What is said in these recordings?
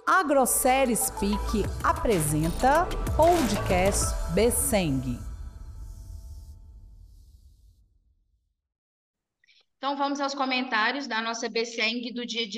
Agrosérie Speak apresenta Podcast Besseng. Então vamos aos comentários da nossa Besseng do dia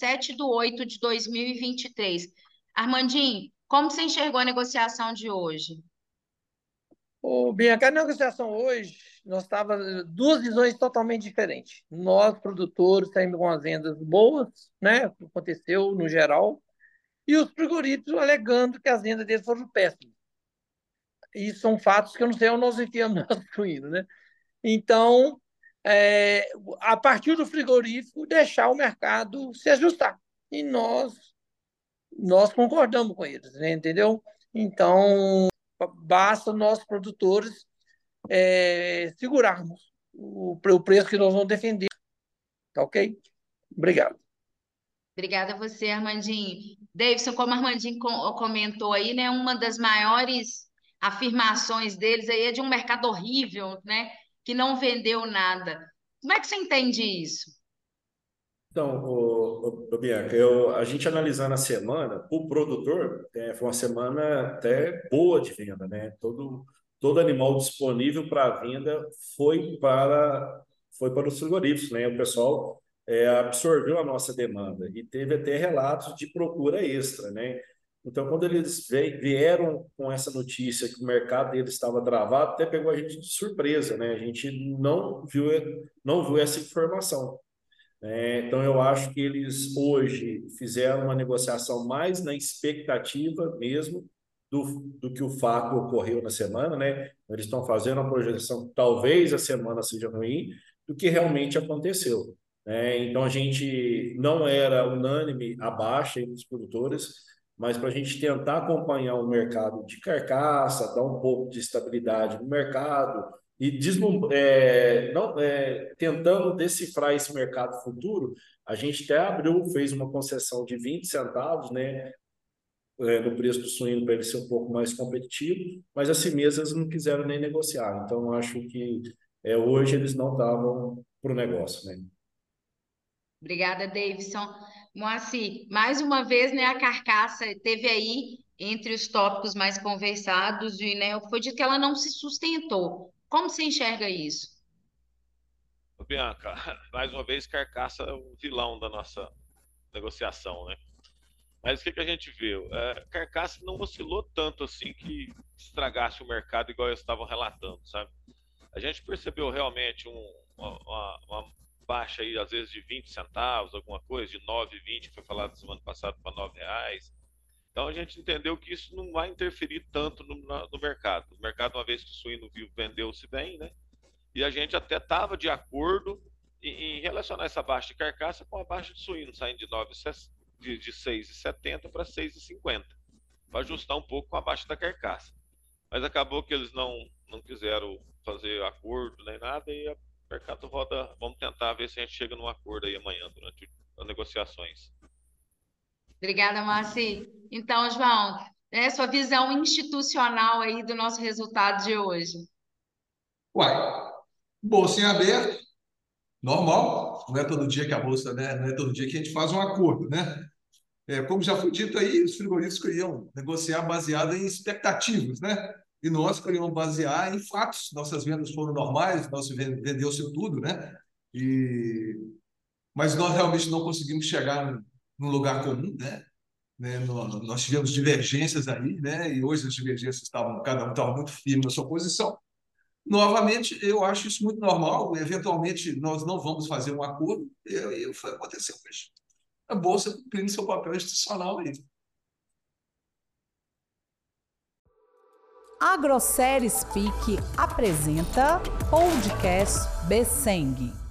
17/8/2023. Armandinho, como você enxergou a negociação de hoje? Bianca, a negociação hoje, nós estávamos duas visões totalmente diferentes. Nós, produtores, saímos com as vendas boas, né? Aconteceu no geral, e os frigoríficos alegando que as vendas deles foram péssimas. E são fatos que eu não sei onde nós enfiamos nosso suíno, né? Então, a partir do frigorífico, deixar o mercado se ajustar. E nós concordamos com eles, né? Entendeu? Então, basta nós, produtores, segurarmos o preço que nós vamos defender. Tá ok? Obrigado. Obrigada a você, Armandinho. Davidson, como o Armandinho comentou aí, né, uma das maiores afirmações deles aí é de um mercado horrível, né, que não vendeu nada. Como é que você entende isso? Então, Bianca, a gente analisando a semana, o produtor, foi uma semana até boa de venda, né? Todo animal disponível para venda foi para os frigoríficos, né? O pessoal absorveu a nossa demanda e teve até relatos de procura extra, né? Então, quando eles vieram com essa notícia que o mercado deles estava travado, até pegou a gente de surpresa, né? A gente não viu essa informação. Então, eu acho que eles hoje fizeram uma negociação mais na expectativa mesmo do que o fato ocorreu na semana, né? Eles estão fazendo uma projeção que talvez a semana seja ruim do que realmente aconteceu. Então, a gente não era unânime a baixa entre os produtores, mas para a gente tentar acompanhar o mercado de carcaça, dar um pouco de estabilidade no mercado, e tentando decifrar esse mercado futuro, a gente até fez uma concessão de 20 centavos, né, no preço do suíno para ele ser um pouco mais competitivo, mas assim mesmo eles não quiseram nem negociar. Então, acho que hoje eles não estavam para o negócio, né? Obrigada, Davidson. Moacir, mais uma vez, né, a carcaça teve aí entre os tópicos mais conversados e, né, foi dito que ela não se sustentou. Como você enxerga isso? Bianca, mais uma vez, carcaça é o vilão da nossa negociação, né? Mas o que a gente viu? Carcaça não oscilou tanto assim que estragasse o mercado igual eles estavam relatando, sabe? A gente percebeu realmente uma baixa aí, às vezes de 20 centavos, alguma coisa, de 9,20, que foi falado semana passada, para R$ 9. Então a gente entendeu que isso não vai interferir tanto no mercado. O mercado, uma vez que o suíno vendeu-se bem, né? E a gente até estava de acordo em relacionar essa baixa de carcaça com a baixa de suíno, saindo de 6,70 para 6,50, para ajustar um pouco com a baixa da carcaça. Mas acabou que eles não quiseram fazer acordo nem nada e o mercado roda. Vamos tentar ver se a gente chega num acordo aí amanhã, durante as negociações. Obrigada, Moacir. Então, João, sua visão institucional aí do nosso resultado de hoje. Uai, bolsa em aberto, normal, não é todo dia que a bolsa, né? Não é todo dia que a gente faz um acordo, né? Como já foi dito aí, os frigoríficos queriam negociar baseado em expectativas, né? E nós queríamos basear em fatos. Nossas vendas foram normais, vendeu-se tudo, né? Mas nós realmente não conseguimos chegar num lugar comum, né? Nós tivemos divergências aí, né? E hoje as divergências cada um estava muito firme na sua posição. Novamente, eu acho isso muito normal. Eventualmente, nós não vamos fazer um acordo, e foi acontecer hoje. A Bolsa cumprindo seu papel institucional aí. Agrosérie Speak apresenta Podcast Besseng.